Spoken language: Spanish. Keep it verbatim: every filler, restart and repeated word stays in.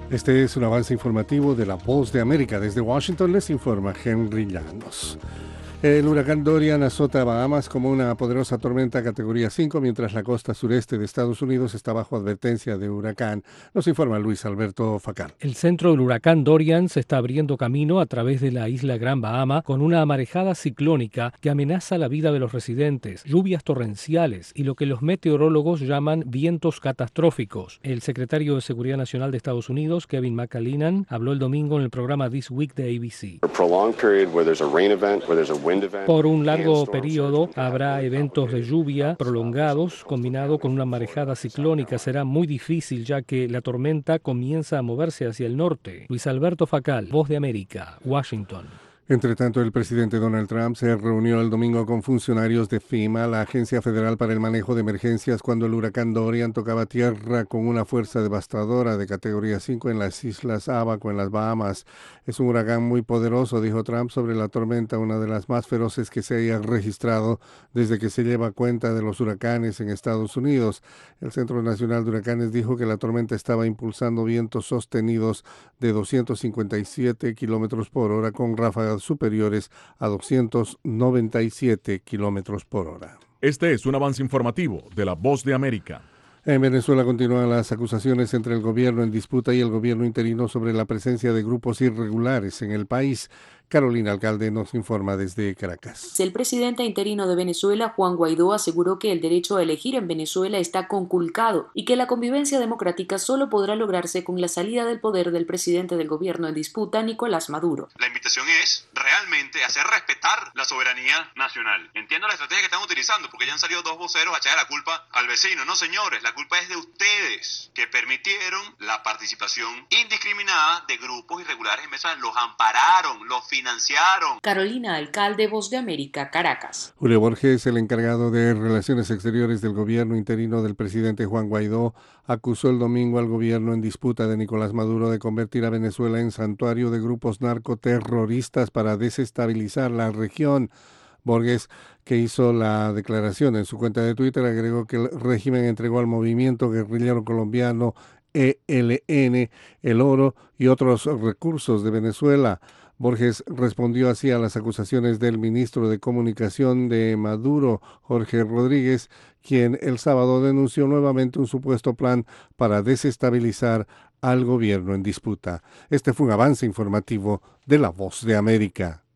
Este es un avance informativo de La Voz de América. Desde Washington les informa Henry Llanos. El huracán Dorian azota a Bahamas como una poderosa tormenta categoría cinco, mientras la costa sureste de Estados Unidos está bajo advertencia de huracán. Nos informa Luis Alberto Facal. El centro del huracán Dorian se está abriendo camino a través de la isla Gran Bahama con una marejada ciclónica que amenaza la vida de los residentes, lluvias torrenciales y lo que los meteorólogos llaman vientos catastróficos. El secretario de Seguridad Nacional de Estados Unidos, Kevin McAleenan, habló el domingo en el programa This Week de A B C. Por un largo periodo habrá eventos de lluvia prolongados combinado con una marejada ciclónica. Será muy difícil ya que la tormenta comienza a moverse hacia el norte. Luis Alberto Facal, Voz de América, Washington. Entre tanto, el presidente Donald Trump se reunió el domingo con funcionarios de FEMA, la Agencia Federal para el Manejo de Emergencias, cuando el huracán Dorian tocaba tierra con una fuerza devastadora de categoría cinco en las Islas Abaco, en las Bahamas. Es un huracán muy poderoso, dijo Trump sobre la tormenta, una de las más feroces que se haya registrado desde que se lleva cuenta de los huracanes en Estados Unidos. El Centro Nacional de Huracanes dijo que la tormenta estaba impulsando vientos sostenidos de doscientos cincuenta y siete kilómetros por hora con ráfagas superiores a doscientos noventa y siete kilómetros por hora. Este es un avance informativo de La Voz de América. En Venezuela continúan las acusaciones entre el gobierno en disputa y el gobierno interino sobre la presencia de grupos irregulares en el país. Carolina Alcalde nos informa desde Caracas. El presidente interino de Venezuela, Juan Guaidó, aseguró que el derecho a elegir en Venezuela está conculcado y que la convivencia democrática solo podrá lograrse con la salida del poder del presidente del gobierno en disputa, Nicolás Maduro. La invitación es realmente hacer respetar la soberanía nacional. Entiendo la estrategia que están utilizando porque ya han salido dos voceros a echar la culpa al vecino. No, señores, la culpa es de ustedes que permitieron la participación indiscriminada de grupos irregulares en Venezuela. Los ampararon, los financiaron. Carolina Alcalde, Voz de América, Caracas. Julio Borges, el encargado de Relaciones Exteriores del gobierno interino del presidente Juan Guaidó, acusó el domingo al gobierno en disputa de Nicolás Maduro de convertir a Venezuela en santuario de grupos narcoterroristas para desestabilizar la región. Borges, que hizo la declaración en su cuenta de Twitter, agregó que el régimen entregó al movimiento guerrillero colombiano E L N el oro y otros recursos de Venezuela. Borges respondió así a las acusaciones del ministro de Comunicación de Maduro, Jorge Rodríguez, quien el sábado denunció nuevamente un supuesto plan para desestabilizar al gobierno en disputa. Este fue un avance informativo de La Voz de América.